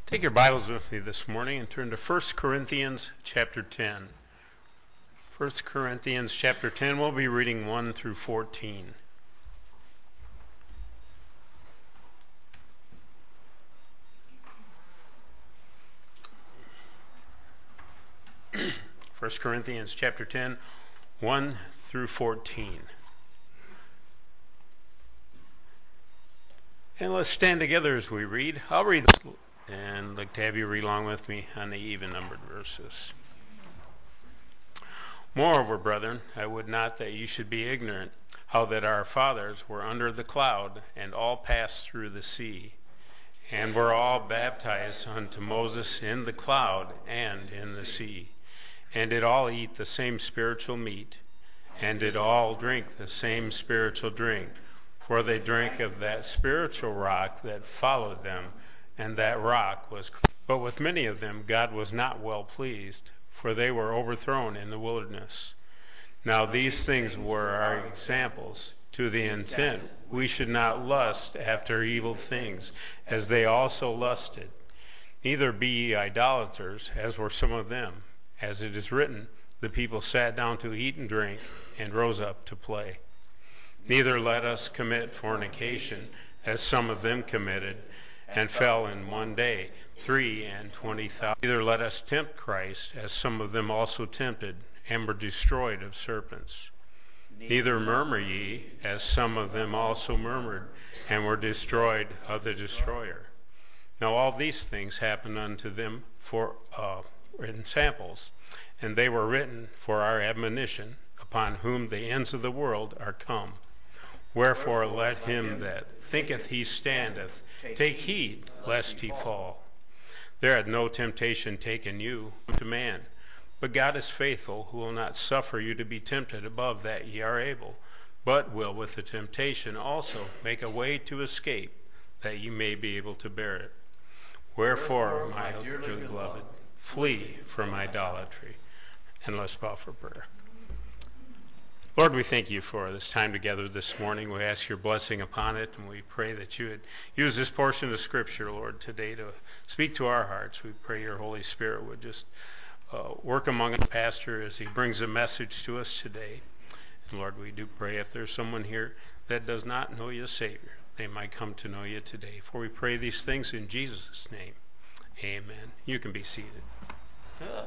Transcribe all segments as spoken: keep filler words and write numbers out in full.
Take your Bibles with me this morning and turn to First Corinthians chapter ten. First Corinthians chapter ten, we'll be reading one through fourteen. First Corinthians chapter ten, one through fourteen. And let's stand together as we read. I'll read and I'd like to have you read along with me on the even-numbered verses. Moreover, brethren, I would not that you should be ignorant how that our fathers were under the cloud, and all passed through the sea, and were all baptized unto Moses in the cloud and in the sea, and did all eat the same spiritual meat, and did all drink the same spiritual drink, for they drank of that spiritual rock that followed them, and that rock was Christ. But with many of them God was not well pleased, for they were overthrown in the wilderness. Now these things were our examples, to the intent we should not lust after evil things, as they also lusted. Neither be ye idolaters, as were some of them. As it is written, the people sat down to eat and drink, and rose up to play. Neither let us commit fornication, as some of them committed, and fell in one day three and twenty thousand. Neither let us tempt Christ, as some of them also tempted, and were destroyed of serpents. Neither murmur ye, as some of them also murmured, and were destroyed of the destroyer. Now all these things happened unto them for uh, in samples, and they were written for our admonition, upon whom the ends of the world are come. Wherefore let him that thinketh he standeth take heed lest he fall. There hath no temptation taken you to man, but God is faithful, who will not suffer you to be tempted above that ye are able, but will with the temptation also make a way to escape, that ye may be able to bear it. Wherefore, my dearly beloved, flee from idolatry. And let's bow for prayer. Lord, we thank you for this time together this morning. We ask your blessing upon it, and we pray that you would use this portion of Scripture, Lord, today to speak to our hearts. We pray your Holy Spirit would just uh, work among the pastor as he brings a message to us today. And Lord, we do pray if there's someone here that does not know you as Savior, they might come to know you today. For we pray these things in Jesus' name. Amen. You can be seated. Uh.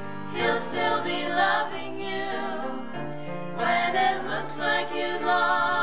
Like you've lost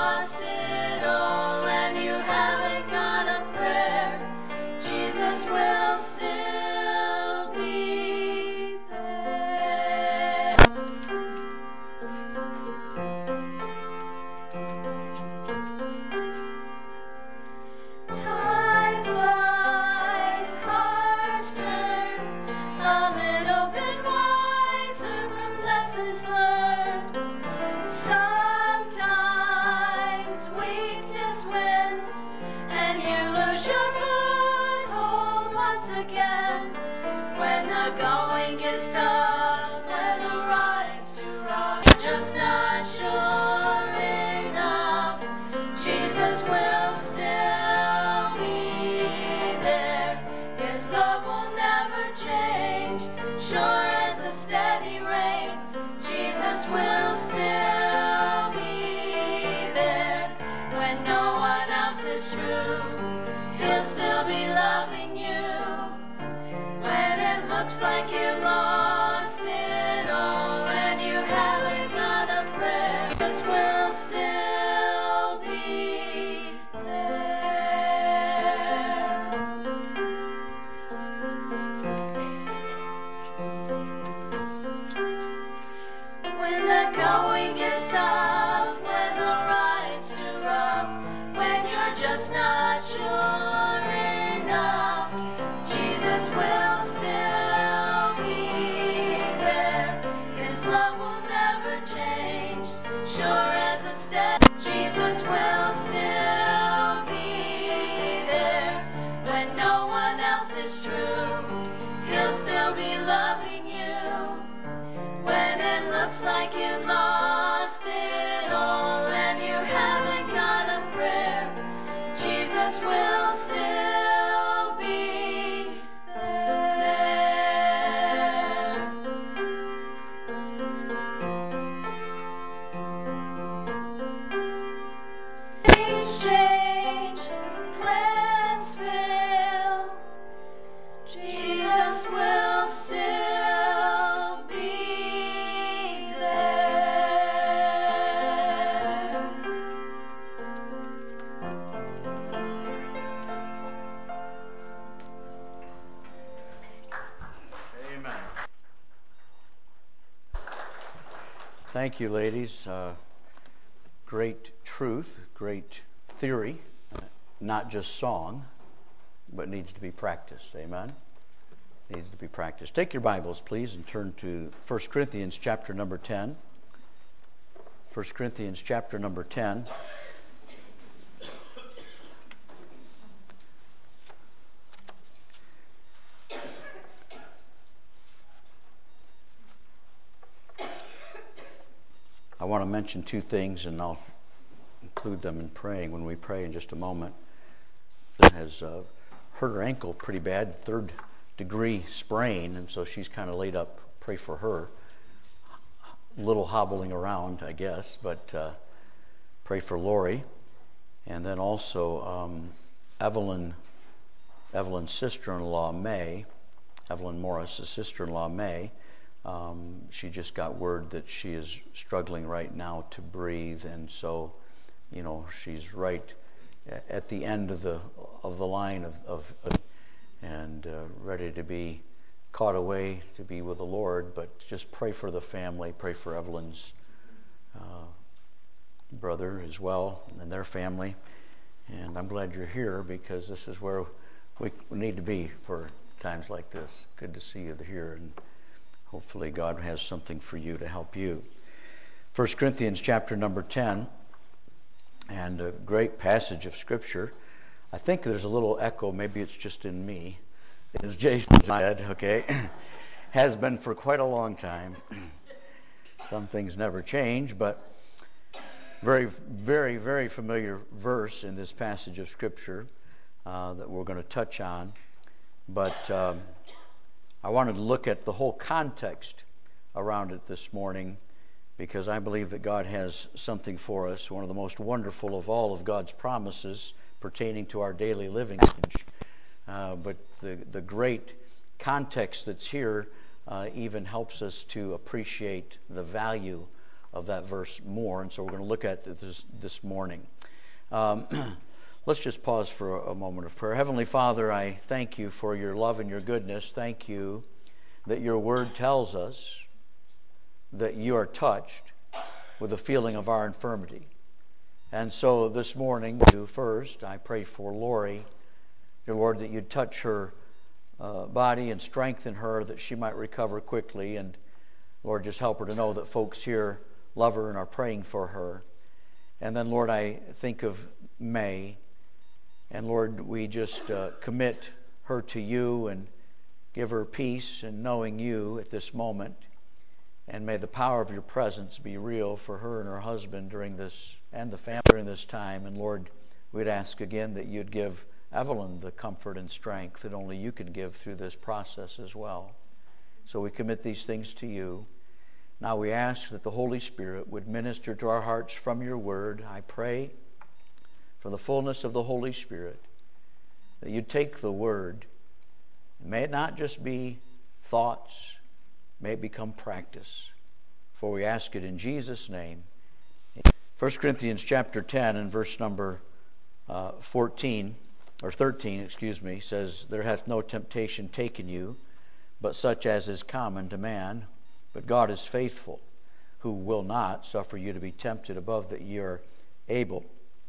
Thank you, ladies. Uh, great truth, great theory, uh, not just song, but needs to be practiced. Amen? Needs to be practiced. Take your Bibles, please, and turn to First Corinthians chapter number ten. First Corinthians chapter number ten. I want to mention two things, and I'll include them in praying when we pray in just a moment. That has uh, hurt her ankle pretty bad, third degree sprain, and so she's kind of laid up. Pray for her. A little hobbling around, I guess, but uh, pray for Lori. And then also um, Evelyn, Evelyn's sister-in-law, May, Evelyn Morris' sister-in-law, May, Um, she just got word that she is struggling right now to breathe, and so, you know, she's right at the end of the of the line of, of, of and uh, ready to be caught away to be with the Lord. But just pray for the family, pray for Evelyn's uh, brother as well and their family. And I'm glad you're here because this is where we need to be for times like this. Good to see you here, and hopefully God has something for you to help you. First Corinthians chapter number ten, and a great passage of Scripture. I think there's a little echo, maybe it's just in me, as Jason said, okay? Has been for quite a long time. Some things never change, but very, very, very familiar verse in this passage of Scripture uh, that we're going to touch on. But um, I wanted to look at the whole context around it this morning because I believe that God has something for us, one of the most wonderful of all of God's promises pertaining to our daily living. Uh, but the, the great context that's here uh, even helps us to appreciate the value of that verse more. And so we're going to look at this this morning. Um, Let's just pause for a moment of prayer. Heavenly Father, I thank you for your love and your goodness. Thank you that your word tells us that you are touched with the feeling of our infirmity. And so this morning, you first, I pray for Lori, dear Lord, that you'd touch her uh, body and strengthen her that she might recover quickly. And Lord, just help her to know that folks here love her and are praying for her. And then, Lord, I think of May. And Lord, we just uh, commit her to you and give her peace in knowing you at this moment. And may the power of your presence be real for her and her husband during this, and the family during this time. And Lord, we'd ask again that you'd give Evelyn the comfort and strength that only you can give through this process as well. So we commit these things to you. Now we ask that the Holy Spirit would minister to our hearts from your word. I pray for the fullness of the Holy Spirit, that you take the word, and may it not just be thoughts, may it become practice. For we ask it in Jesus' name. First Corinthians chapter ten and verse number uh, fourteen, or thirteen, excuse me, says, "There hath no temptation taken you, but such as is common to man. But God is faithful, who will not suffer you to be tempted above that ye are able,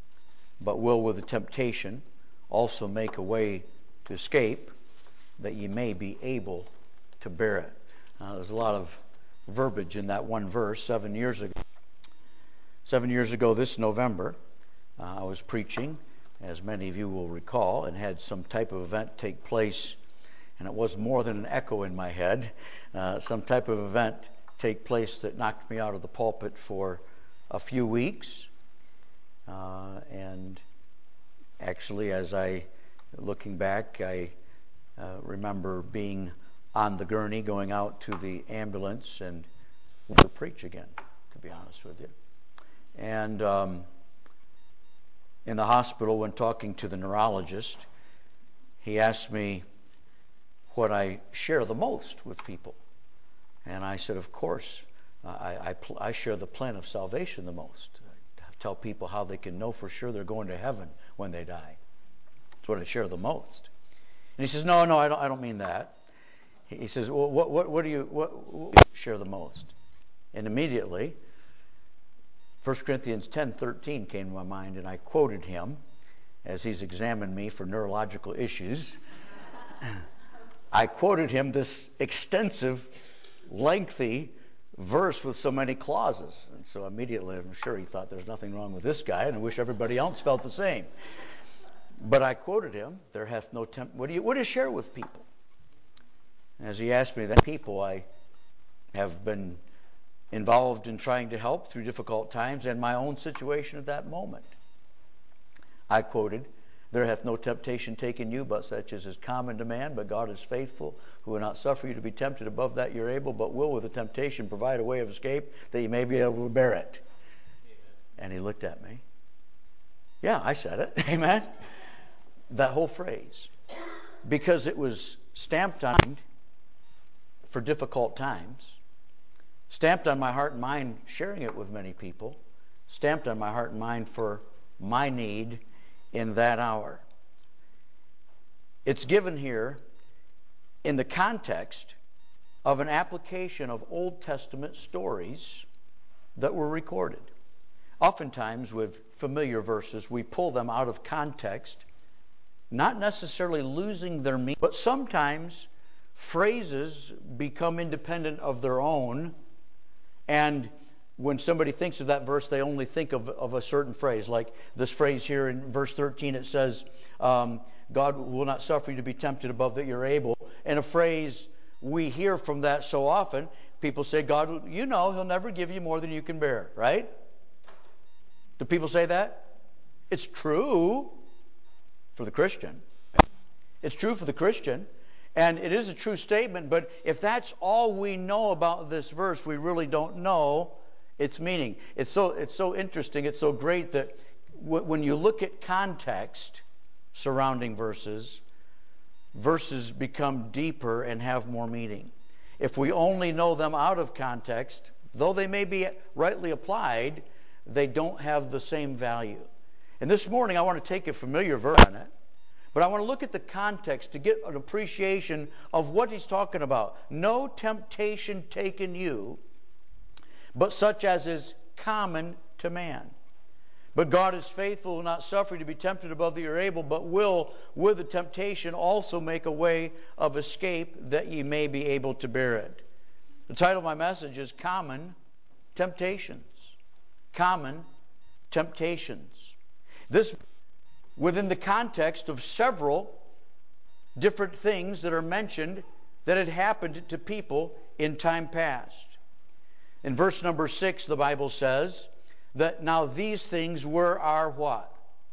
but will with the temptation also make a way to escape, that ye may be able to bear it." Uh, there's a lot of verbiage in that one verse. Seven years ago, seven years ago this November, uh, I was preaching, as many of you will recall, and had some type of event take place, and it was more than an echo in my head. Uh, some type of event take place that knocked me out of the pulpit for a few weeks. Uh, and actually, as I, looking back, I uh, remember being on the gurney, going out to the ambulance and to preach again, to be honest with you. And um, in the hospital, when talking to the neurologist, he asked me what I share the most with people. And I said, of course, uh, I, I, pl- I share the plan of salvation the most. Tell people how they can know for sure they're going to heaven when they die. That's what I share the most. And he says, no, no, I don't, I don't mean that. He says, well, what, what, what do you what, what do you share the most? And immediately, First Corinthians ten thirteen came to my mind, and I quoted him as he's examined me for neurological issues. I quoted him this extensive, lengthy verse with so many clauses. And so immediately, I'm sure he thought there's nothing wrong with this guy, and I wish everybody else felt the same. But I quoted him, there hath no temp... What do you, what do you share with people? As he asked me, that people I have been involved in trying to help through difficult times and my own situation at that moment. I quoted, there hath no temptation taken you, but such as is common to man, but God is faithful, who will not suffer you to be tempted above that you're able, but will with the temptation provide a way of escape, that you may be able to bear it. Amen. And he looked at me. Yeah, I said it. Amen. That whole phrase. Because it was stamped on me for difficult times, stamped on my heart and mind sharing it with many people, stamped on my heart and mind for my need in that hour. It's given here in the context of an application of Old Testament stories that were recorded. Oftentimes with familiar verses, we pull them out of context, not necessarily losing their meaning, but sometimes phrases become independent of their own, and when somebody thinks of that verse, they only think of, of a certain phrase. Like this phrase here in verse thirteen, it says, um, God will not suffer you to be tempted above that you're able. And a phrase we hear from that so often, people say, God, you know, He'll never give you more than you can bear, right? Do people say that? It's true for the Christian. It's true for the Christian. And it is a true statement, but if that's all we know about this verse, we really don't know its meaning. It's so it's so interesting, it's so great that w- when you look at context surrounding verses, verses become deeper and have more meaning. If we only know them out of context, though they may be rightly applied, they don't have the same value. And this morning I want to take a familiar verse on it, but I want to look at the context to get an appreciation of what he's talking about. No temptation taken you, but such as is common to man. But God is faithful, will not suffer you to be tempted above that you're able, but will, with the temptation, also make a way of escape that ye may be able to bear it. The title of my message is Common Temptations. Common Temptations. This, within the context of several different things that are mentioned that had happened to people in time past. In verse number six, the Bible says that now these things were our what?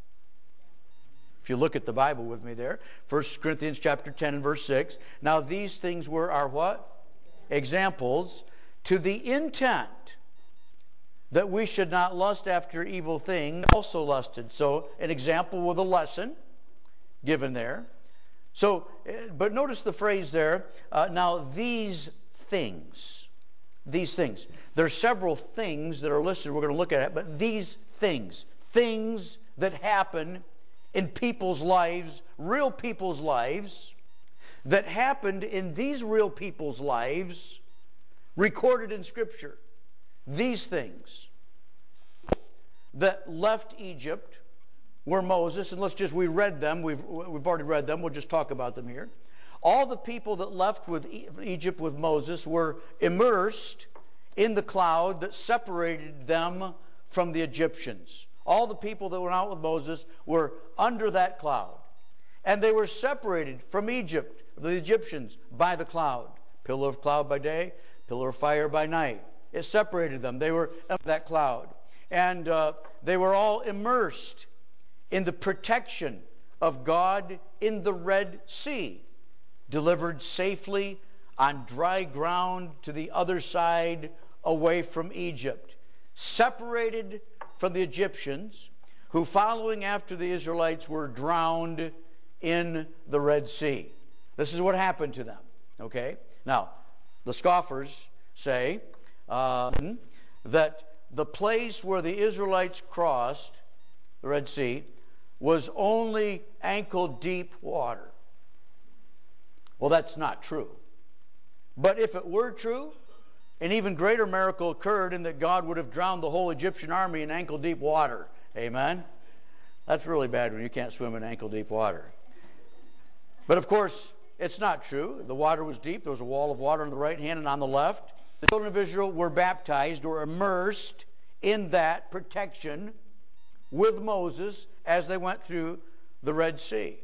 If you look at the Bible with me there, First Corinthians chapter ten and verse six. Now these things were our what? Examples, to the intent that we should not lust after evil things, also lusted. So an example with a lesson given there. So, but notice the phrase there, uh, now these things. These things. There are several things that are listed. We're going to look at it. But these things. Things that happen in people's lives. Real people's lives. That happened in these real people's lives. Recorded in Scripture. These things. That left Egypt were Moses. And let's just, we read them. We've, we've already read them. We'll just talk about them here. All the people that left with Egypt with Moses were immersed in the cloud that separated them from the Egyptians. All the people that went out with Moses were under that cloud. And they were separated from Egypt, the Egyptians, by the cloud. Pillar of cloud by day, pillar of fire by night. It separated them. They were under that cloud. And uh, they were all immersed in the protection of God in the Red Sea. Delivered safely on dry ground to the other side away from Egypt. Separated from the Egyptians, who following after the Israelites were drowned in the Red Sea. This is what happened to them. Okay? Now, the scoffers say uh, that the place where the Israelites crossed the Red Sea was only ankle-deep water. Well, that's not true. But if it were true, An even greater miracle occurred in that God would have drowned the whole Egyptian army in ankle-deep water. Amen? That's really bad when you can't swim in ankle-deep water. But of course, it's not true. The water was deep. There was a wall of water on the right hand and on the left. The children of Israel were baptized or immersed in that protection with Moses as they went through the Red Sea.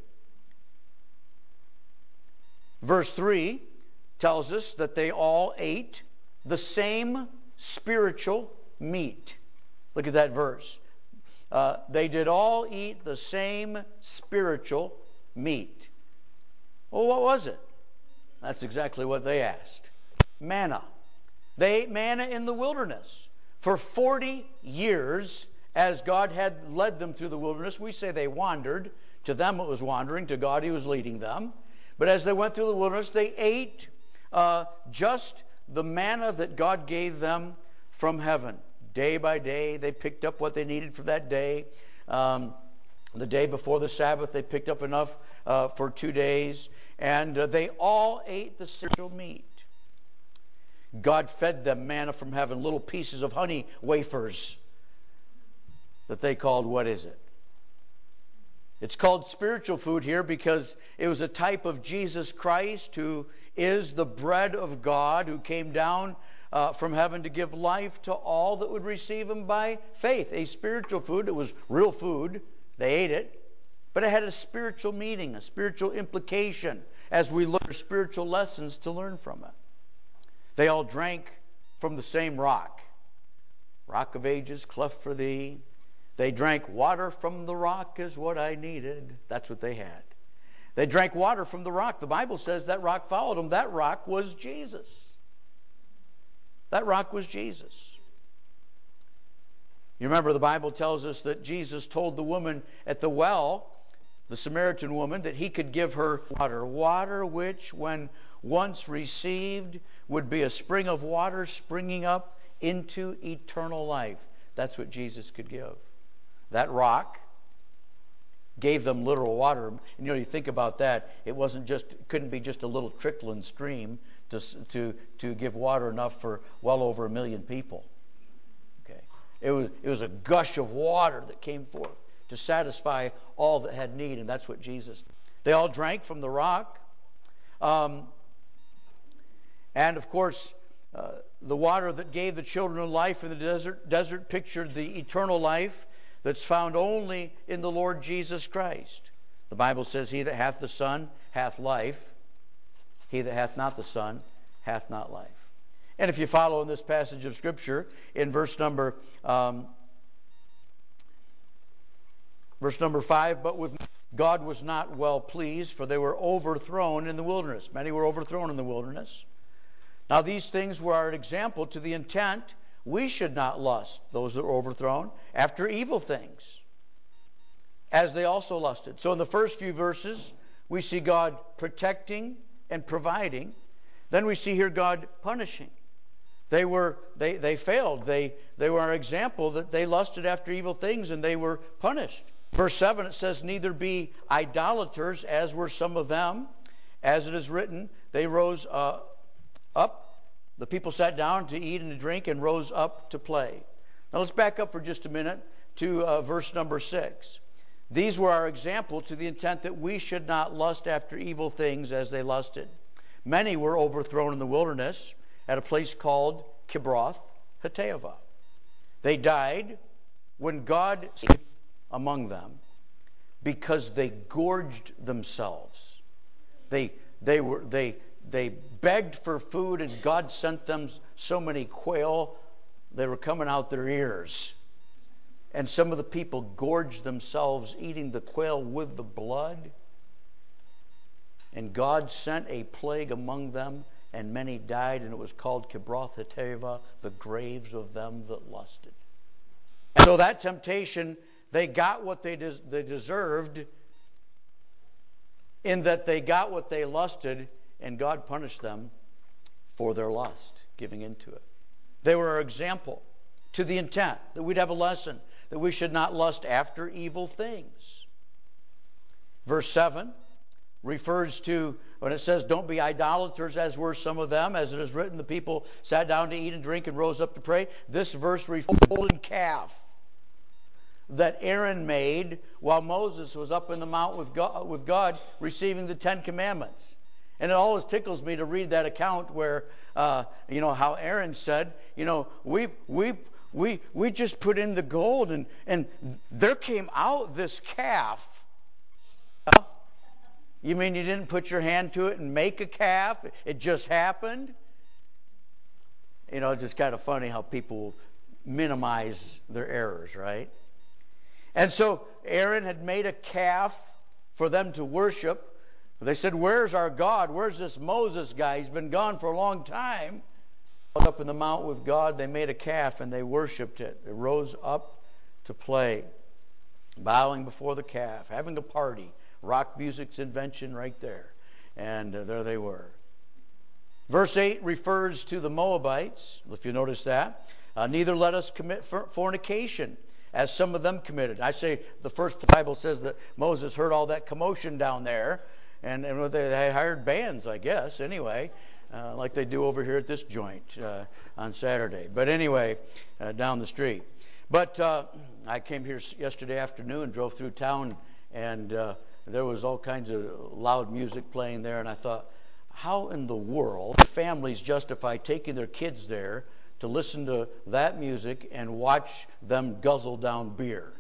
Verse three tells us that they all ate the same spiritual meat. Look at that verse. Uh, they did all eat the same spiritual meat. Well, what was it? That's exactly what they asked. Manna. They ate manna in the wilderness for forty years as God had led them through the wilderness. We say they wandered. To them it was wandering. To God He was leading them. But as they went through the wilderness, they ate uh, just the manna that God gave them from heaven. Day by day, they picked up what they needed for that day. Um, the day before the Sabbath, they picked up enough uh, for two days. And uh, they all ate the spiritual meat. God fed them manna from heaven, little pieces of honey wafers that they called, what is it? It's called spiritual food here because it was a type of Jesus Christ, who is the bread of God, who came down uh, from heaven to give life to all that would receive Him by faith. A spiritual food. It was real food. They ate it. But it had a spiritual meaning, a spiritual implication, as we look for spiritual lessons to learn from it. They all drank from the same rock. Rock of ages, cleft for thee. They drank water from the rock is what I needed. That's what they had. They drank water from the rock. The Bible says that rock followed them. That rock was Jesus. That rock was Jesus. You remember the Bible tells us that Jesus told the woman at the well, the Samaritan woman, that He could give her water. Water which, when once received, would be a spring of water springing up into eternal life. That's what Jesus could give. That rock gave them literal water. And you know, you think about that, it wasn't just, it couldn't be just a little trickling stream to to to give water enough for well over a million people. Okay, it was it was a gush of water that came forth to satisfy all that had need, and that's what Jesus did. They all drank from the rock, um, and of course, uh, the water that gave the children of life in the desert desert pictured the eternal life that's found only in the Lord Jesus Christ. The Bible says, He that hath the Son hath life. He that hath not the Son hath not life. And if you follow in this passage of Scripture, in verse number um, verse number five, but with God was not well pleased, for they were overthrown in the wilderness. Many were overthrown in the wilderness. Now these things were an example to the intent we should not lust, those that were overthrown, after evil things, as they also lusted. So in the first few verses, we see God protecting and providing. Then we see here God punishing. They were they, they failed. They they were an example that they lusted after evil things and they were punished. Verse seven, it says, neither be idolaters, as were some of them. As it is written, they rose uh, up. The people sat down to eat and to drink and rose up to play. Now let's back up for just a minute to uh, verse number six. These were our example to the intent that we should not lust after evil things as they lusted. Many were overthrown in the wilderness at a place called Kibroth Hattaavah. They died when God saved among them because they gorged themselves. They they were they They begged for food, and God sent them so many quail, they were coming out their ears. And some of the people gorged themselves eating the quail with the blood. And God sent a plague among them, and many died, and it was called Kibroth Hattaavah, the graves of them that lusted. And so that temptation, they got what they, des- they deserved, in that they got what they lusted, and God punished them for their lust, giving into it. They were our example to the intent that we'd have a lesson that we should not lust after evil things. Verse seven, refers to, when it says, don't be idolaters as were some of them, as it is written, the people sat down to eat and drink and rose up to pray. This verse refers to the golden calf that Aaron made while Moses was up in the mount with God, with God receiving the Ten Commandments. And it always tickles me to read that account where, uh, you know, how Aaron said, you know, we we we we just put in the gold and and there came out this calf. You mean you didn't put your hand to it and make a calf? It just happened? You know, it's just kind of funny how people minimize their errors, right? And so Aaron had made a calf for them to worship. They said, where's our God? Where's this Moses guy? He's been gone for a long time. Up in the mount with God, they made a calf and they worshipped it. They rose up to play, bowing before the calf, having a party. Rock music's invention right there. And uh, there they were. Verse eight refers to the Moabites, if you notice that. Uh, Neither let us commit fornication, as some of them committed. I say the first Bible says that Moses heard all that commotion down there. And, and they, they hired bands, I guess, anyway, uh, like they do over here at this joint uh, on Saturday. But anyway, uh, down the street. But uh, I came here yesterday afternoon, drove through town, and uh, there was all kinds of loud music playing there. And I thought, how in the world do families justify taking their kids there to listen to that music and watch them guzzle down beer?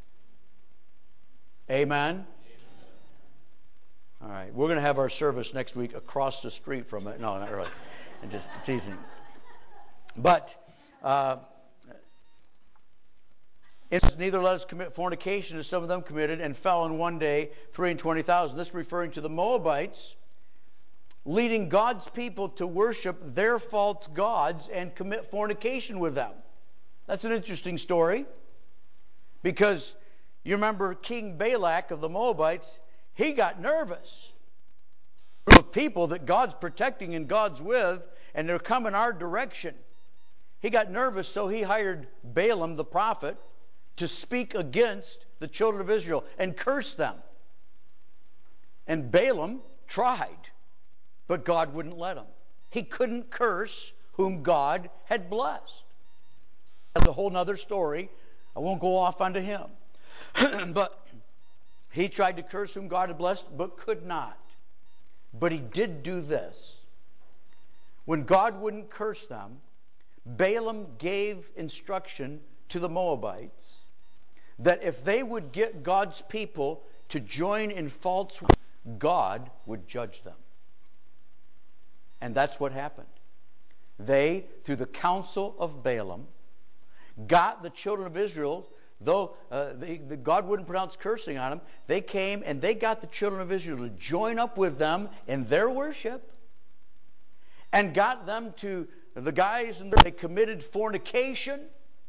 Amen? All right, we're going to have our service next week across the street from it. No, not really. I'm just teasing. But uh, it says, neither let us commit fornication as some of them committed and fell in one day three and twenty thousand. This referring to the Moabites leading God's people to worship their false gods and commit fornication with them. That's an interesting story because you remember King Balak of the Moabites. He got nervous. A group of people that God's protecting and God's with, and they're coming our direction. He got nervous, so he hired Balaam the prophet to speak against the children of Israel and curse them. And Balaam tried, but God wouldn't let him. He couldn't curse whom God had blessed. That's a whole other story. I won't go off onto him. But he tried to curse whom God had blessed, but could not. But he did do this. When God wouldn't curse them, Balaam gave instruction to the Moabites that if they would get God's people to join in false worship, God would judge them. And that's what happened. They, through the counsel of Balaam, got the children of Israel. Though uh, they, the, God wouldn't pronounce cursing on them, they came and they got the children of Israel to join up with them in their worship and got them to, the guys, and they committed fornication,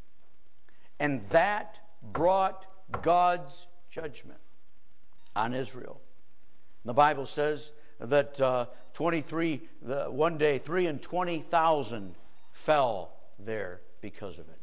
and that brought God's judgment on Israel. The Bible says that uh, twenty-three, the, one day, three and twenty thousand fell there because of it.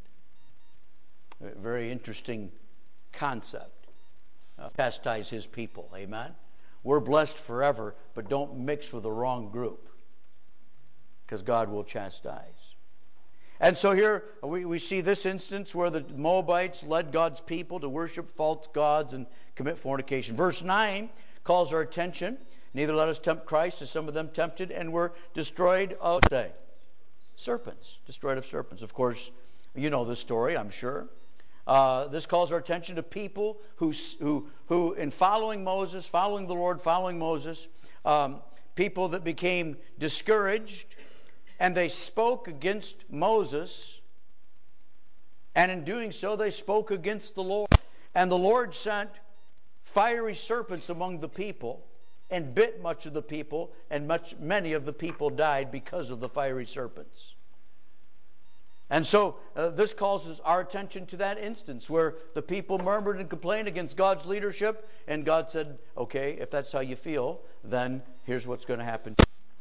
A very interesting concept. Uh, chastise his people. Amen? We're blessed forever, but don't mix with the wrong group, because God will chastise. And so here we, we see this instance where the Moabites led God's people to worship false gods and commit fornication. Verse nine calls our attention. Neither let us tempt Christ, as some of them tempted and were destroyed of say, serpents. Destroyed of serpents. Of course, you know this story, I'm sure. Uh, this calls our attention to people who, who, who, in following Moses, following the Lord, following Moses, um, people that became discouraged, and they spoke against Moses, and in doing so, they spoke against the Lord. And the Lord sent fiery serpents among the people, and bit much of the people, and much many of the people died because of the fiery serpents. And so uh, this calls our attention to that instance where the people murmured and complained against God's leadership, and God said, okay, if that's how you feel, then here's what's going to happen.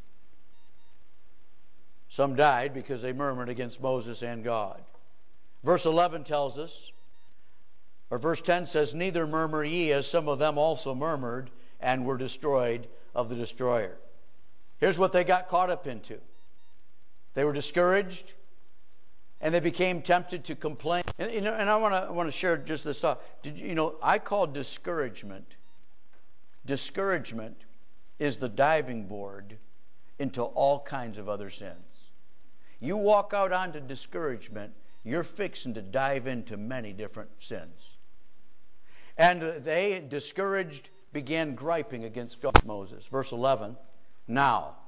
Some died because they murmured against Moses and God. Verse eleven tells us, or verse ten says, neither murmur ye, as some of them also murmured and were destroyed of the destroyer. Here's what they got caught up into. They were discouraged, and they became tempted to complain. And, you know, and I want to I want to share just this thought. Did you, you know, I call discouragement, discouragement is the diving board into all kinds of other sins. You walk out onto discouragement, you're fixing to dive into many different sins. And they, discouraged, began griping against God. Moses. Verse eleven, now,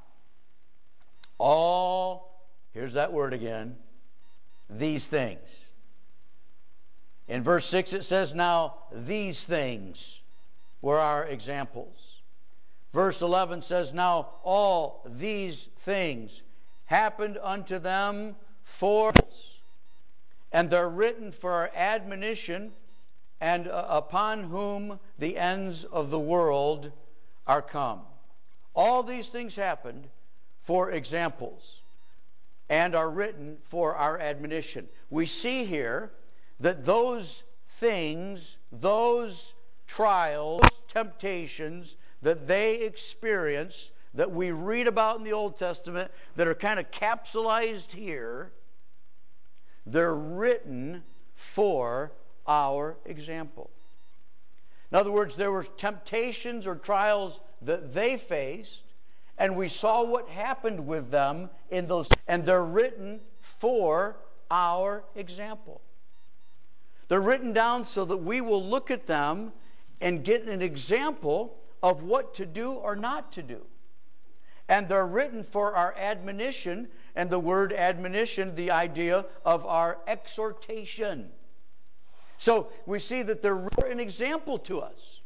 all, here's that word again, these things. In verse six it says, now these things were our examples. Verse eleven says, now all these things happened unto them for us, and they're written for our admonition, and uh, upon whom the ends of the world are come. All these things happened for examples and are written for our admonition. We see here that those things, those trials, temptations that they experienced, that we read about in the Old Testament, that are kind of capsulized here, they're written for our example. In other words, there were temptations or trials that they faced, and we saw what happened with them in those, and they're written for our example. They're written down so that we will look at them and get an example of what to do or not to do. And they're written for our admonition, and the word admonition, the idea of our exhortation. So we see that they're an example to us.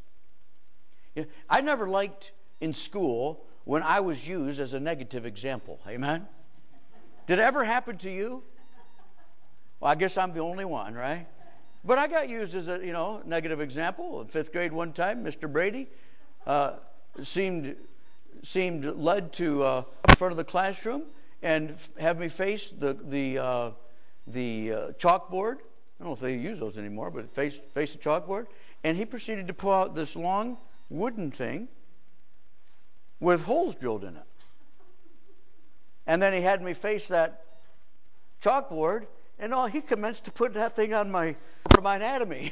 I never liked in school when I was used as a negative example. Amen? Did it ever happen to you? Well, I guess I'm the only one, right? But I got used as a, you know, negative example. In fifth grade one time, Mister Brady uh, seemed seemed led to uh, in front of the classroom and have me face the the uh, the uh, chalkboard. I don't know if they use those anymore, but face face the chalkboard. And he proceeded to pull out this long wooden thing with holes drilled in it. And then he had me face that chalkboard, and oh, he commenced to put that thing on my my anatomy.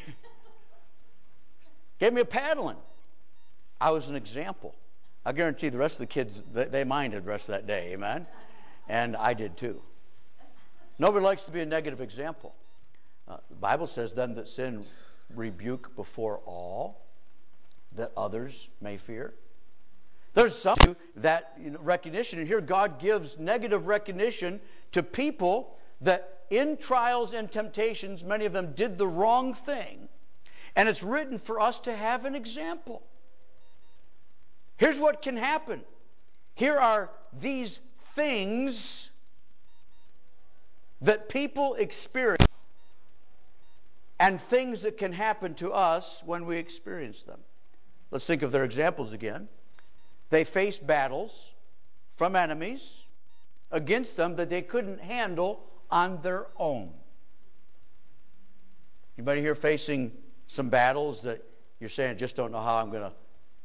Gave me a paddling. I was an example. I guarantee the rest of the kids, they, they minded the rest of that day, amen? And I did too. Nobody likes to be a negative example. Uh, the Bible says then that sin rebuke before all, that others may fear. There's some that you know, recognition, and here God gives negative recognition to people that in trials and temptations, many of them did the wrong thing. And it's written for us to have an example. Here's what can happen. Here are these things that people experience and things that can happen to us when we experience them. Let's think of their examples again. They faced battles from enemies against them that they couldn't handle on their own. Anybody here facing some battles that you're saying, I just don't know how I'm going to...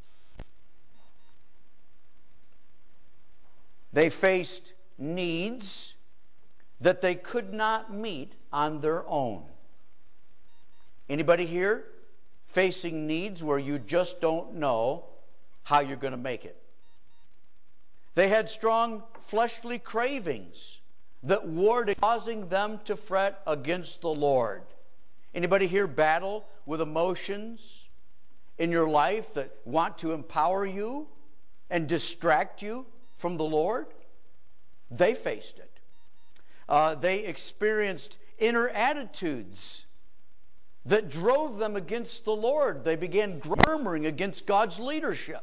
They faced needs that they could not meet on their own. Anybody here facing needs where you just don't know how you're going to make it? They had strong fleshly cravings that warred, causing them to fret against the Lord. Anybody here battle with emotions in your life that want to empower you and distract you from the Lord? They faced it. Uh, they experienced inner attitudes that drove them against the Lord. They began murmuring against God's leadership.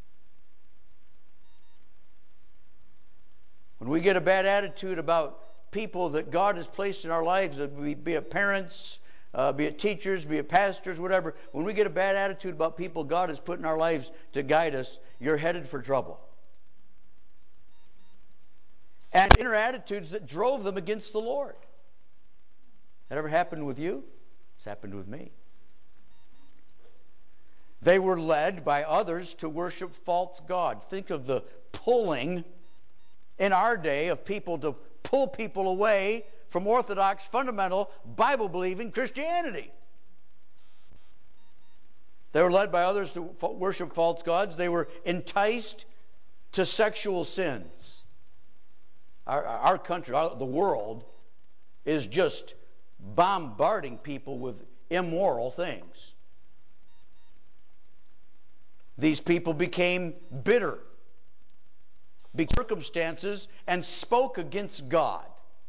When we get a bad attitude about people that God has placed in our lives, be it parents, uh, be it teachers, be it pastors, whatever, when we get a bad attitude about people God has put in our lives to guide us, you're headed for trouble. And inner attitudes that drove them against the Lord. That ever happened with you? It's happened with me. They were led by others to worship false gods. Think of the pulling in our day of people to pull people away from orthodox, fundamental, Bible-believing Christianity. They were led by others to worship false gods. They were enticed to sexual sins. Our, our country, our, the world, is just bombarding people with immoral things. These people became bitter because of circumstances and spoke against God.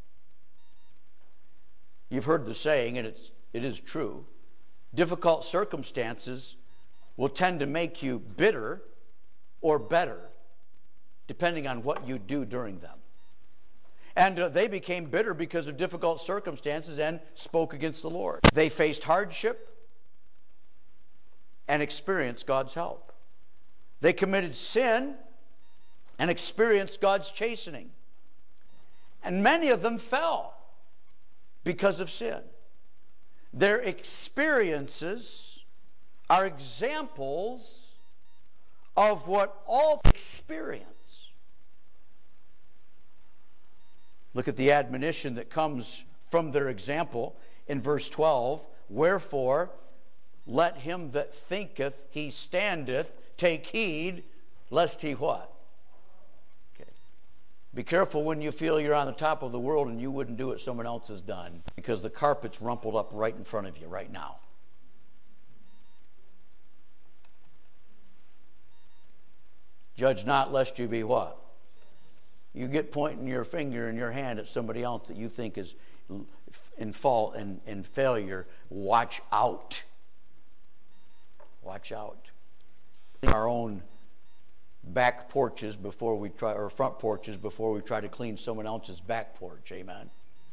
You've heard the saying, and it's, it is true. Difficult circumstances will tend to make you bitter or better, depending on what you do during them. And uh, they became bitter because of difficult circumstances and spoke against the Lord. They faced hardship and experienced God's help. They committed sin and experienced God's chastening. And many of them fell because of sin. Their experiences are examples of what all experience. Look at the admonition that comes from their example in verse twelve. Wherefore, let him that thinketh he standeth take heed, lest he what? Okay. Be careful when you feel you're on the top of the world and you wouldn't do what someone else has done, because the carpet's rumpled up right in front of you right now. Judge not, lest you be what? You get pointing your finger in your hand at somebody else that you think is in fault and in failure. Watch out. Watch out. Our own back porches before we try, or front porches before we try to clean someone else's back porch. Amen.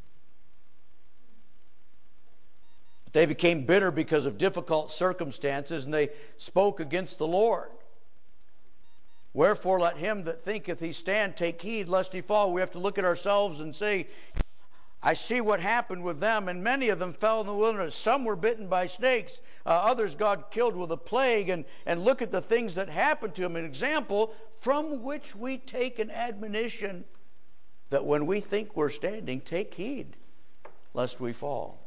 But they became bitter because of difficult circumstances, and they spoke against the Lord. Wherefore let him that thinketh he stand take heed lest he fall. We have to look at ourselves and say, I see what happened with them, and many of them fell in the wilderness. Some were bitten by snakes. Uh, others God killed with a plague. And, and look at the things that happened to them. An example from which we take an admonition that when we think we're standing, take heed lest we fall.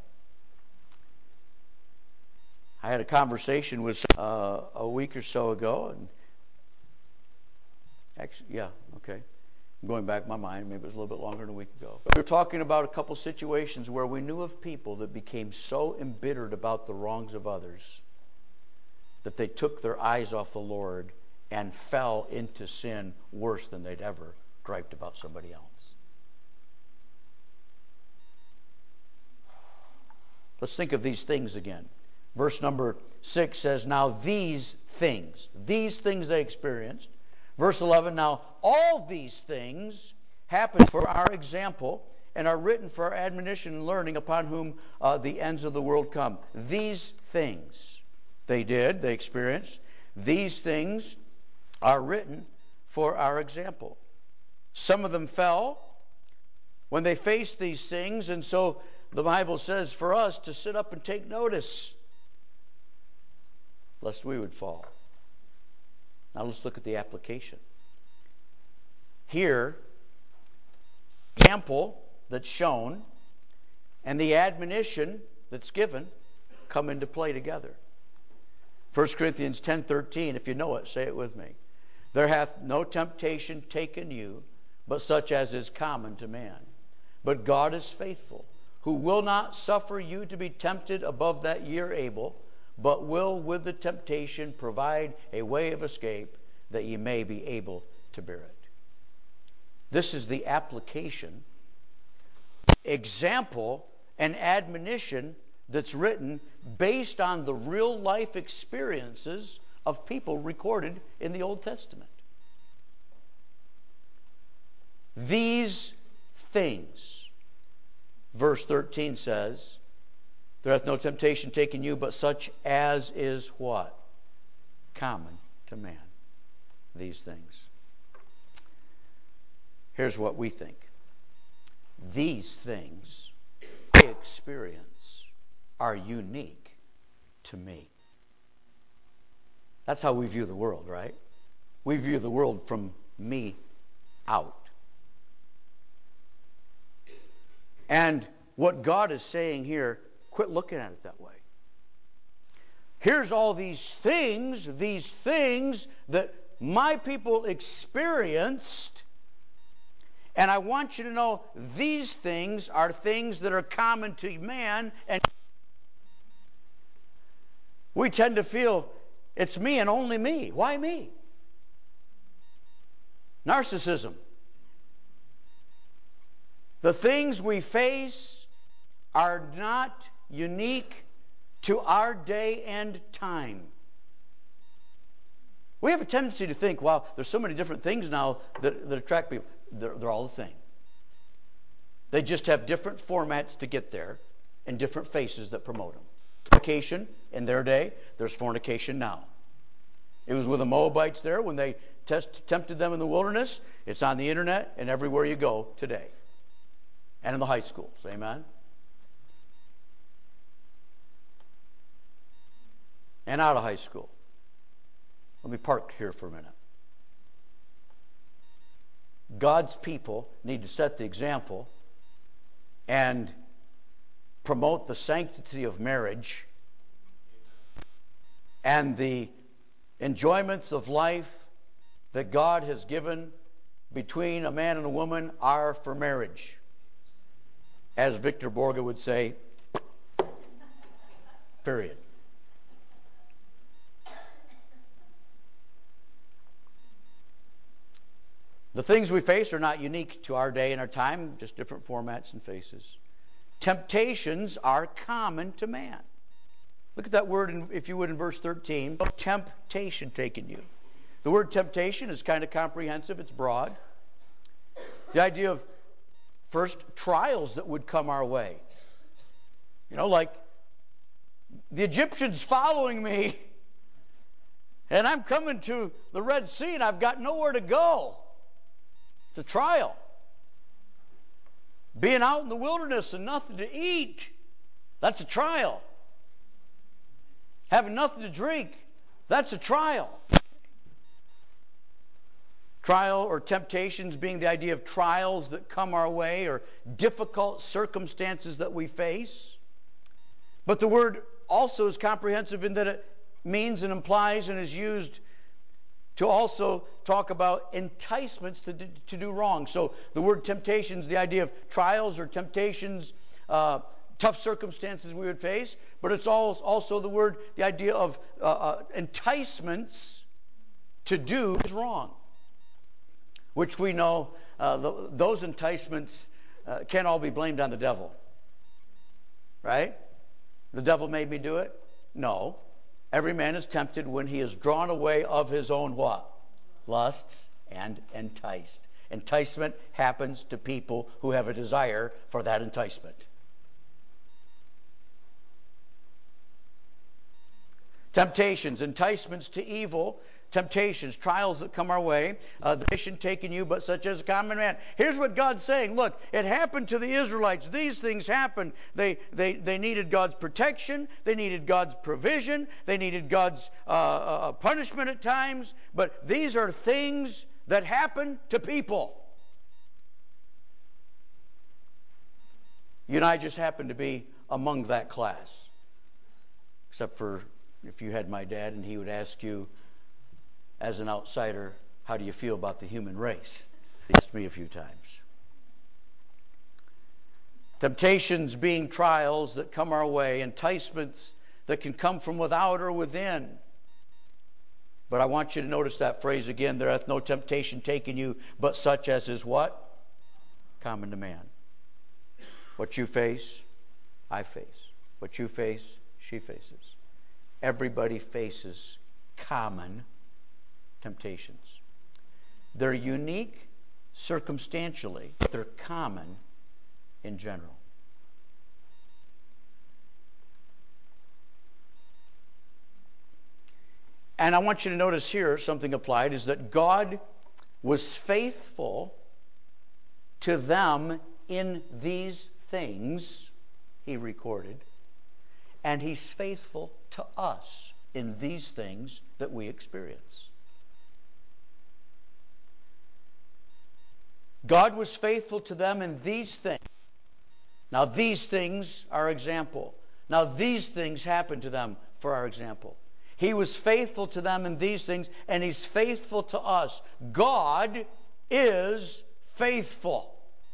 I had a conversation with uh, a week or so ago. and Actually, yeah, okay. I'm going back in my mind, maybe it was a little bit longer than a week ago. We were talking about a couple situations where we knew of people that became so embittered about the wrongs of others that they took their eyes off the Lord and fell into sin worse than they'd ever griped about somebody else. Let's think of these things again. Verse number six says, now these things, these things they experienced. Verse eleven, now all these things happen for our example and are written for our admonition and learning, upon whom uh, the ends of the world come. These things they did, they experienced. These things are written for our example. Some of them fell when they faced these things, and so the Bible says for us to sit up and take notice, lest we would fall. Now let's look at the application. Here, the example that's shown and the admonition that's given come into play together. First Corinthians ten thirteen, if you know it, say it with me. There hath no temptation taken you, but such as is common to man. But God is faithful, who will not suffer you to be tempted above that ye are able, but will with the temptation provide a way of escape, that ye may be able to bear it. This is the application, example, and admonition that's written based on the real life experiences of people recorded in the Old Testament. These things, verse thirteen says, there hath no temptation taken you, but such as is what? Common to man. These things. Here's what we think. These things I experience are unique to me. That's how we view the world, right? We view the world from me out. And what God is saying here, quit looking at it that way. Here's all these things, these things that my people experienced. And I want you to know these things are things that are common to man. And we tend to feel it's me and only me. Why me? Narcissism. The things we face are not unique to our day and time. We have a tendency to think, wow, there's so many different things now that, that attract people. They're, they're all the same. They just have different formats to get there and different faces that promote them. Fornication in their day, there's fornication now. It was with the Moabites there when they test, tempted them in the wilderness. It's on the internet and everywhere you go today. And in the high schools. Amen? And out of high school. Let me park here for a minute. God's people need to set the example and promote the sanctity of marriage and the enjoyments of life that God has given between a man and a woman are for marriage. As Victor Borge would say, period. The things we face are not unique to our day and our time, just different formats and faces. Temptations are common to man. Look at that word, in, if you would, in verse thirteen. Temptation taking you. The word temptation is kind of comprehensive. It's broad. The idea of, first, trials that would come our way. You know, like the Egyptians following me, and I'm coming to the Red Sea, and I've got nowhere to go. It's a trial. Being out in the wilderness and nothing to eat, that's a trial. Having nothing to drink, that's a trial. Trial or temptations being the idea of trials that come our way or difficult circumstances that we face. But the word also is comprehensive in that it means and implies and is used to also talk about enticements to do, to do wrong. So the word temptations, the idea of trials or temptations, uh, tough circumstances we would face, but it's also the word, the idea of uh, uh, enticements to do is wrong, which we know uh, the, those enticements uh, can't all be blamed on the devil, right? The devil made me do it? No. Every man is tempted when he is drawn away of his own what? Lusts and enticed. Enticement happens to people who have a desire for that enticement. Temptations, enticements to evil, temptations, trials that come our way, uh, the nation taking you, but such as a common man. Here's what God's saying. Look, it happened to the Israelites. These things happened. They they they needed God's protection. They needed God's provision. They needed God's uh, uh, punishment at times. But these are things that happen to people. You and I just happen to be among that class. Except for if you had my dad and he would ask you, as an outsider, how do you feel about the human race? He asked me a few times. Temptations being trials that come our way, enticements that can come from without or within. But I want you to notice that phrase again, there hath no temptation taken you, but such as is what? Common to man. What you face, I face. What you face, she faces. Everybody faces common temptations. They're unique circumstantially, but they're common in general. And I want you to notice here something applied is that God was faithful to them in these things, he recorded, and he's faithful to us in these things that we experience. God was faithful to them in these things. Now these things are example. Now these things happened to them for our example. He was faithful to them in these things, and He's faithful to us. God is faithful.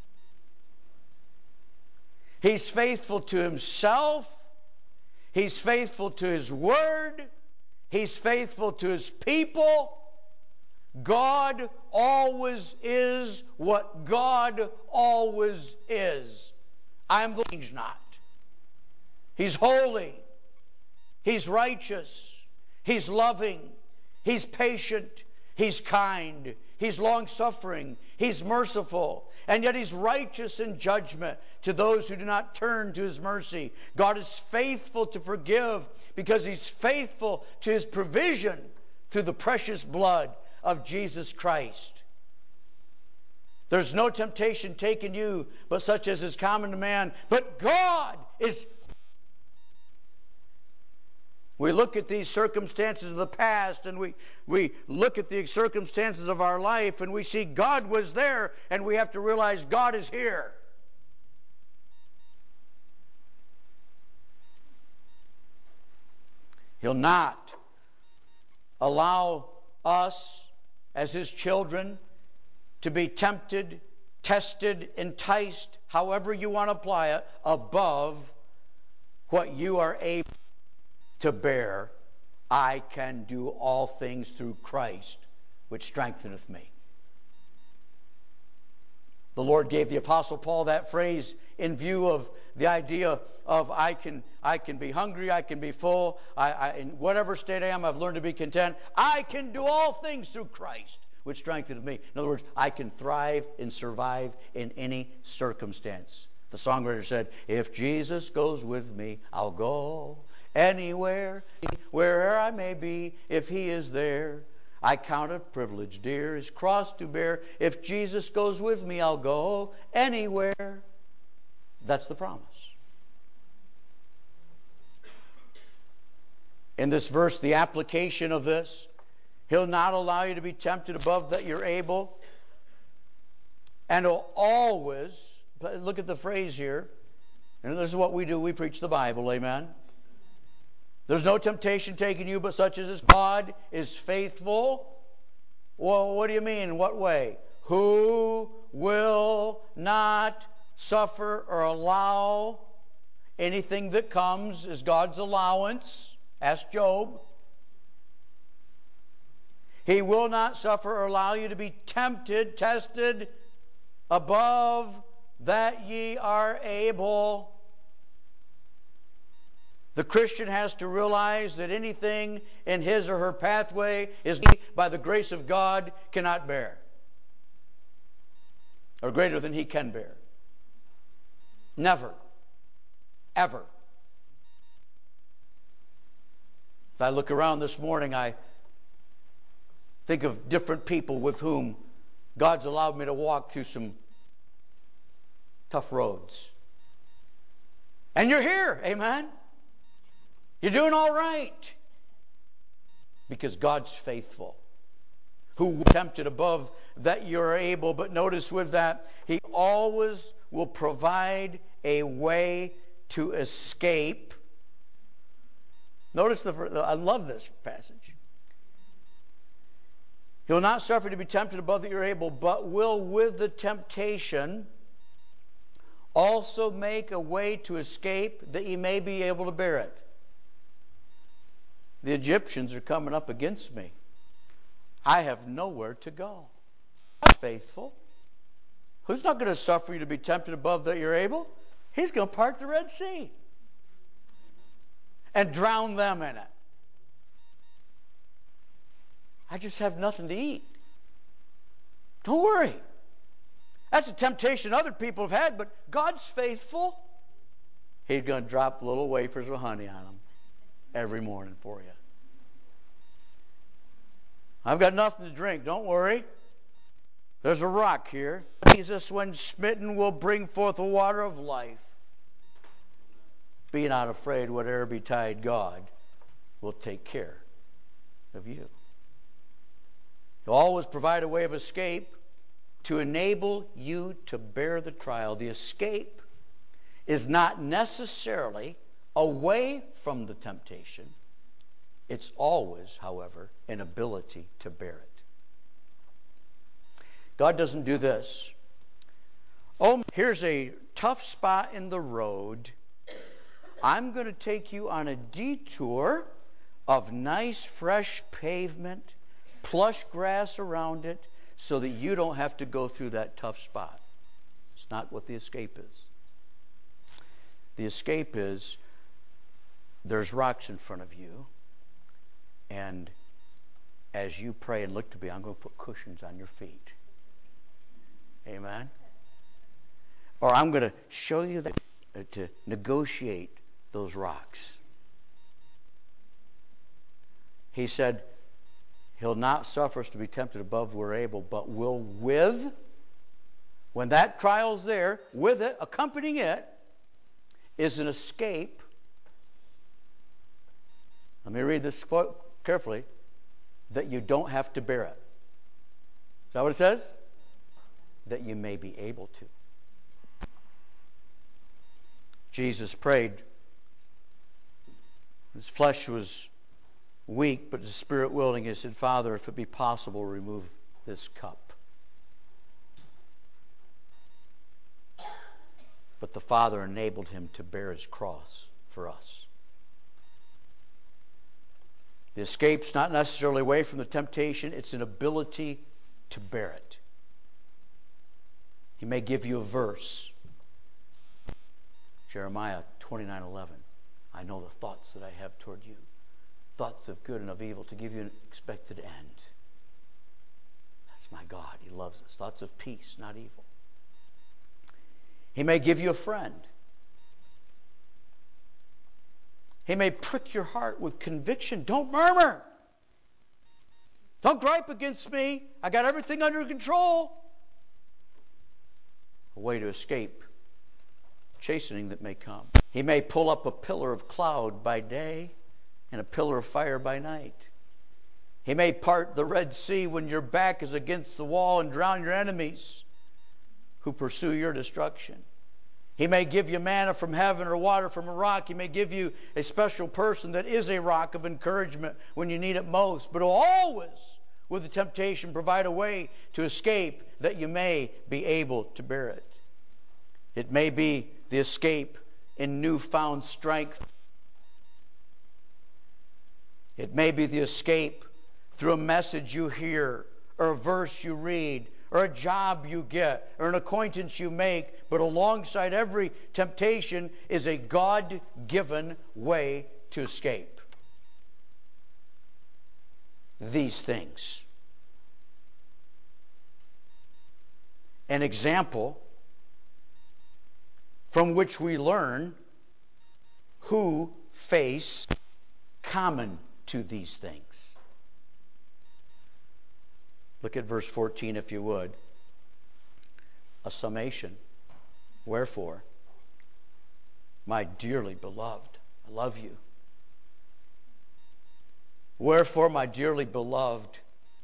He's faithful to Himself. He's faithful to His Word. He's faithful to His people. God always is what God always is. I'm the change not. He's holy. He's righteous. He's loving. He's patient. He's kind. He's long-suffering. He's merciful. And yet He's righteous in judgment to those who do not turn to His mercy. God is faithful to forgive because He's faithful to His provision through the precious blood of Jesus Christ. There's no temptation taken you but such as is common to man. But God is. We look at these circumstances of the past, and we, we look at the circumstances of our life, and we see God was there, and we have to realize God is here. He'll not allow us as His children to be tempted, tested, enticed, however you want to apply it, above what you are able to bear. I can do all things through Christ, which strengtheneth me. The Lord gave the Apostle Paul that phrase in view of the idea of I can I can be hungry, I can be full, I, I, in whatever state I am, I've learned to be content. I can do all things through Christ, which strengtheneth me. In other words, I can thrive and survive in any circumstance. The songwriter said, if Jesus goes with me, I'll go anywhere, where'er I may be, if He is there. I count it privilege, dear, His cross to bear. If Jesus goes with me, I'll go anywhere. That's the promise. In this verse, the application of this, He'll not allow you to be tempted above that you're able. And He'll always, look at the phrase here, and this is what we do, we preach the Bible, amen? There's no temptation taken you but such as is. God is faithful. Well, what do you mean? In what way? Who will not suffer or allow anything that comes as God's allowance? Ask Job. He will not suffer or allow you to be tempted, tested above that ye are able. The Christian has to realize that anything in his or her pathway is by the grace of God cannot bear, or greater than he can bear. Never. Ever. If I look around this morning, I think of different people with whom God's allowed me to walk through some tough roads. And you're here, amen? You're doing all right. Because God's faithful. Who tempted above that you're able. But notice with that, He always will provide a way to escape. Notice the, I love this passage. He'll not suffer to be tempted above that you're able, but will with the temptation also make a way to escape that ye may be able to bear it. The Egyptians are coming up against me. I have nowhere to go. I'm faithful. Who's not going to suffer you to be tempted above that you're able? He's going to part the Red Sea and drown them in it. I just have nothing to eat. Don't worry. That's a temptation other people have had, but God's faithful. He's going to drop little wafers of honey on them every morning for you. I've got nothing to drink. Don't worry. There's a rock here. Jesus, when smitten, will bring forth the water of life. Be not afraid, whatever betide God will take care of you. He'll always provide a way of escape to enable you to bear the trial. The escape is not necessarily away from the temptation. It's always, however, an ability to bear it. God doesn't do this. Oh, here's a tough spot in the road. I'm going to take you on a detour of nice, fresh pavement, plush grass around it, so that you don't have to go through that tough spot. It's not what the escape is. The escape is there's rocks in front of you, and as you pray and look to me, I'm going to put cushions on your feet. Amen? Or I'm going to show you that, uh, to negotiate those rocks. He said, He'll not suffer us to be tempted above we're able, but will with, when that trial's there, with it, accompanying it, is an escape. Let me read this carefully. That you don't have to bear it. Is that what it says? That you may be able to. Jesus prayed. His flesh was weak, but his spirit willing. He said, Father, if it be possible, remove this cup. But the Father enabled him to bear his cross for us. The escape's not necessarily away from the temptation. It's an ability to bear it. He may give you a verse. Jeremiah twenty-nine eleven. I know the thoughts that I have toward you. Thoughts of good and of evil, to give you an expected end. That's my God. He loves us. Thoughts of peace, not evil. He may give you a friend. He may prick your heart with conviction. Don't murmur. Don't gripe against me. I got everything under control. A way to escape chastening that may come. He may pull up a pillar of cloud by day and a pillar of fire by night. He may part the Red Sea when your back is against the wall and drown your enemies who pursue your destruction. He may give you manna from heaven or water from a rock. He may give you a special person that is a rock of encouragement when you need it most. But he'll always, with the temptation, provide a way to escape that you may be able to bear it. It may be the escape in newfound strength. It may be the escape through a message you hear, or a verse you read, or a job you get, or an acquaintance you make. But alongside every temptation is a God-given way to escape these things. An example from which we learn who face common to these things. Look at verse fourteen if you would. A summation. Wherefore, my dearly beloved, I love you. Wherefore, my dearly beloved,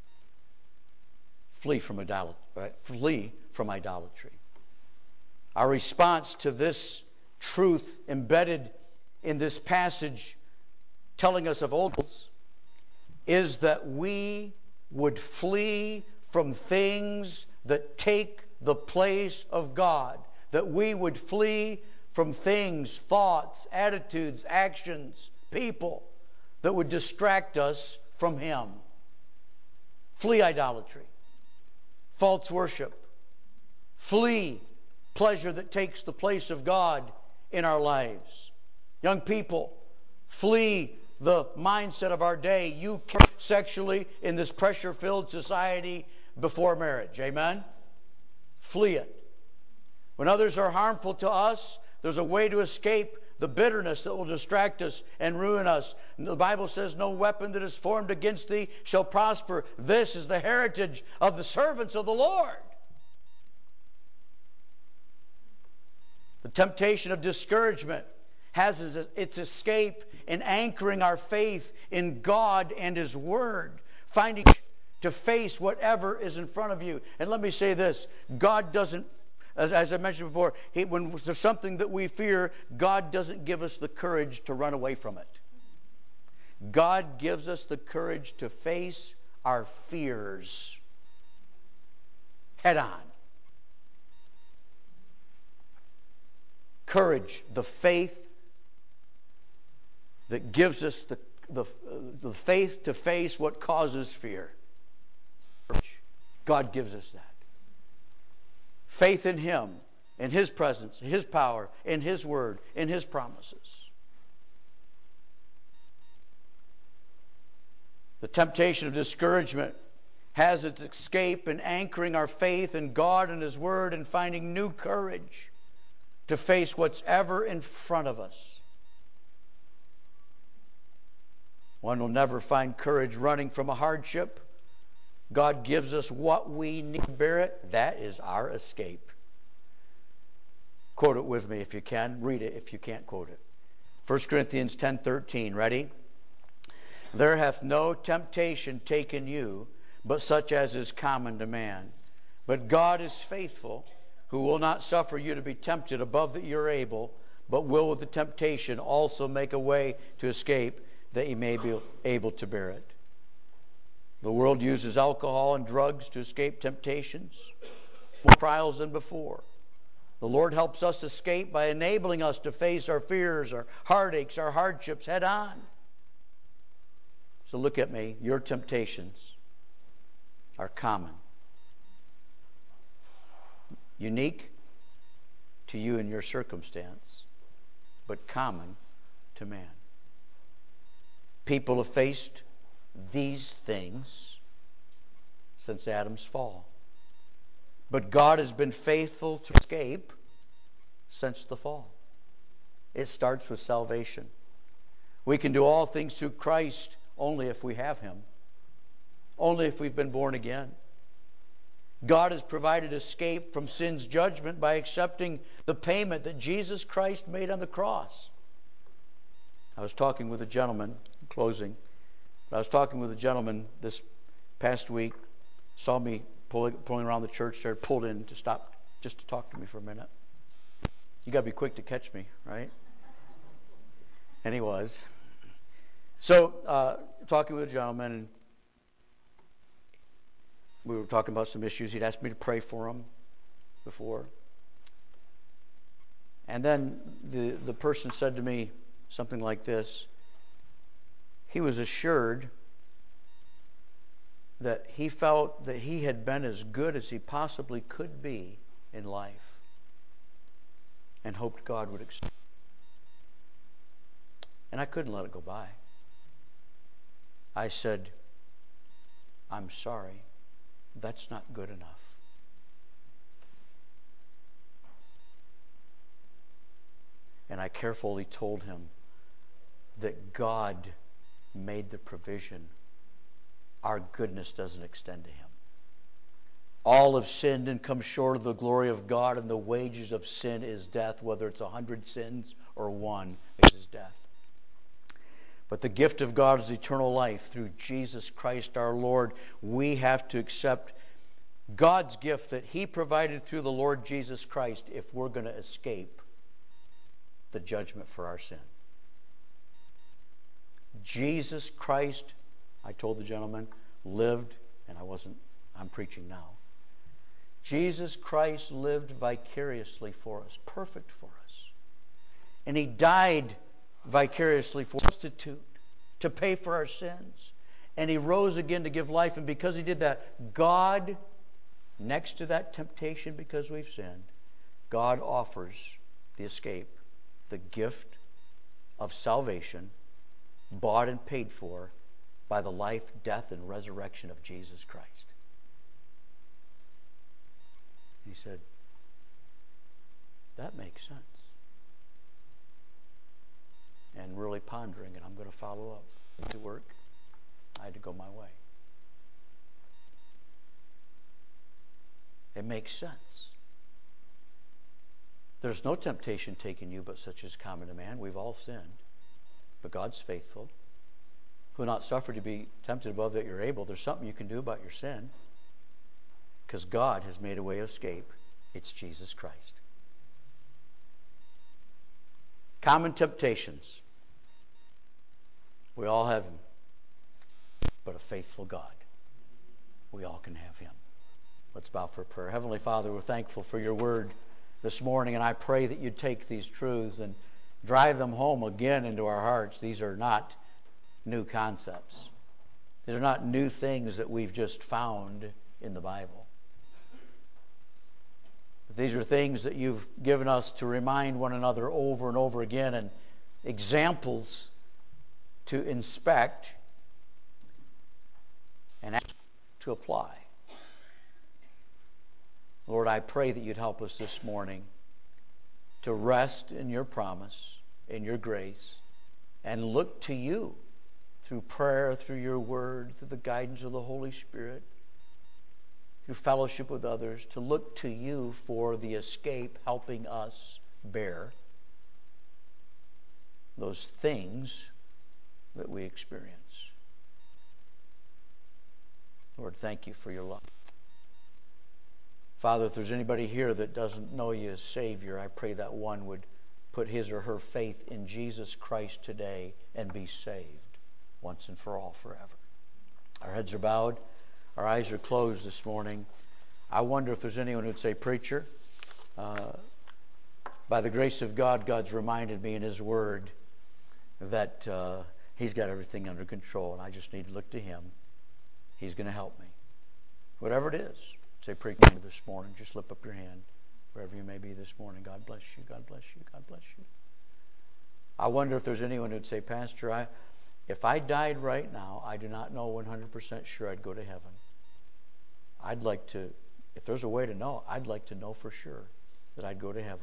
flee from idolatry. Right? Flee from idolatry. Our response to this truth embedded in this passage telling us of old is that we would flee from things that take the place of God. That we would flee from things, thoughts, attitudes, actions, people that would distract us from Him. Flee idolatry, false worship. Flee pleasure that takes the place of God in our lives. Young people, flee the mindset of our day. You can't sexually in this pressure-filled society before marriage. Amen? Flee it. When others are harmful to us, there's a way to escape the bitterness that will distract us and ruin us. The Bible says, no weapon that is formed against thee shall prosper. This is the heritage of the servants of the Lord. The temptation of discouragement has its escape and anchoring our faith in God and His Word, finding to face whatever is in front of you. And let me say this, God doesn't, as, as I mentioned before, he, when there's something that we fear, God doesn't give us the courage to run away from it. God gives us the courage to face our fears head on. Courage, the faith that gives us the, the, the faith to face what causes fear. God gives us that. Faith in Him, in His presence, His power, in His Word, in His promises. The temptation of discouragement has its escape in anchoring our faith in God and His Word and finding new courage to face what's ever in front of us. One will never find courage running from a hardship. God gives us what we need to bear it. That is our escape. Quote it with me if you can. Read it if you can't quote it. First Corinthians ten thirteen. Ready? There hath no temptation taken you, but such as is common to man. But God is faithful, who will not suffer you to be tempted above that you're able, but will with the temptation also make a way to escape, that you may be able to bear it. The world uses alcohol and drugs to escape temptations, more trials than before. The Lord helps us escape by enabling us to face our fears, our heartaches, our hardships head on. So look at me. Your temptations are common. Unique to you and your circumstance, but common to man. People have faced these things since Adam's fall. But God has been faithful to escape since the fall. It starts with salvation. We can do all things through Christ only if we have Him. Only if we've been born again. God has provided escape from sin's judgment by accepting the payment that Jesus Christ made on the cross. I was talking with a gentleman, in closing, I was talking with a gentleman this past week, saw me pulling, pulling around the church there, pulled in to stop just to talk to me for a minute. You got to be quick to catch me, right? And he was. So, uh, talking with a gentleman, and we were talking about some issues. He'd asked me to pray for him before. And then the, the person said to me something like this. He was assured that he felt that he had been as good as he possibly could be in life and hoped God would accept. And I couldn't let it go by. I said, I'm sorry, that's not good enough. And I carefully told him that God made the provision. Our goodness doesn't extend to Him. All have sinned and come short of the glory of God, and the wages of sin is death, whether it's a hundred sins or one, it is death. But the gift of God is eternal life through Jesus Christ our Lord. We have to accept God's gift that He provided through the Lord Jesus Christ if we're going to escape the judgment for our sin. Jesus Christ, I told the gentleman, lived, and I wasn't, I'm preaching now. Jesus Christ lived vicariously for us, perfect for us. And He died vicariously for us, substitute, to pay for our sins. And He rose again to give life. And because He did that, God, next to that temptation because we've sinned, God offers the escape, the gift of salvation, bought and paid for by the life, death, and resurrection of Jesus Christ. He said, that makes sense. And really pondering it, I'm going to follow up to work. I had to go my way. It makes sense. There's no temptation taken you but such as common to man. We've all sinned. but God's faithful, who will not suffer to be tempted above that you're able. There's something you can do about your sin, because God has made a way of escape. It's Jesus Christ. Common temptations. We all have them. But a faithful God. We all can have Him. Let's bow for a prayer. Heavenly Father, we're thankful for your word this morning, and I pray that you'd take these truths and drive them home again into our hearts. These are not new concepts. These are not new things that we've just found in the Bible. But these are things that you've given us to remind one another over and over again, and examples to inspect and to apply. Lord, I pray that you'd help us this morning to rest in your promise, in your grace, and look to you through prayer, through your word, through the guidance of the Holy Spirit, through fellowship with others, to look to you for the escape, helping us bear those things that we experience. Lord, thank you for your love. Father, if there's anybody here that doesn't know you as Savior, I pray that one would put his or her faith in Jesus Christ today and be saved once and for all forever. Our heads are bowed. Our eyes are closed this morning. I wonder if there's anyone who'd say, Preacher, uh, by the grace of God, God's reminded me in His Word that uh, He's got everything under control, and I just need to look to Him. He's going to help me. Whatever it is, say, Preacher, this morning. Just slip up your hand wherever you may be this morning. God bless you. God bless you. God bless you. I wonder if there's anyone who'd say, Pastor, I, if I died right now, I do not know one hundred percent sure I'd go to heaven. I'd like to, if there's a way to know, I'd like to know for sure that I'd go to heaven.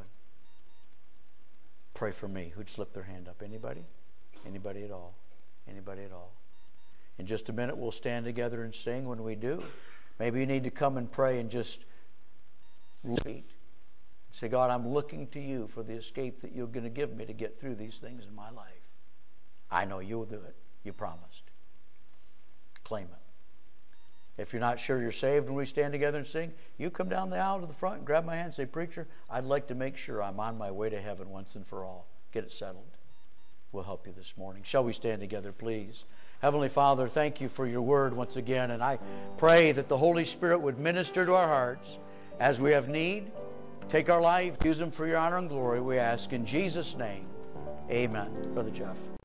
Pray for me. Who'd slip their hand up? Anybody? Anybody at all? Anybody at all? In just a minute, we'll stand together and sing. When we do, maybe you need to come and pray and just repeat. Say, God, I'm looking to you for the escape that you're going to give me to get through these things in my life. I know you'll do it. You promised. Claim it. If you're not sure you're saved when we stand together and sing, you come down the aisle to the front and grab my hand and say, Preacher, I'd like to make sure I'm on my way to heaven once and for all. Get it settled. We'll help you this morning. Shall we stand together, please? Heavenly Father, thank you for your word once again, and I pray that the Holy Spirit would minister to our hearts as we have need. Take our life, use them for your honor and glory, we ask in Jesus' name. Amen. Brother Jeff.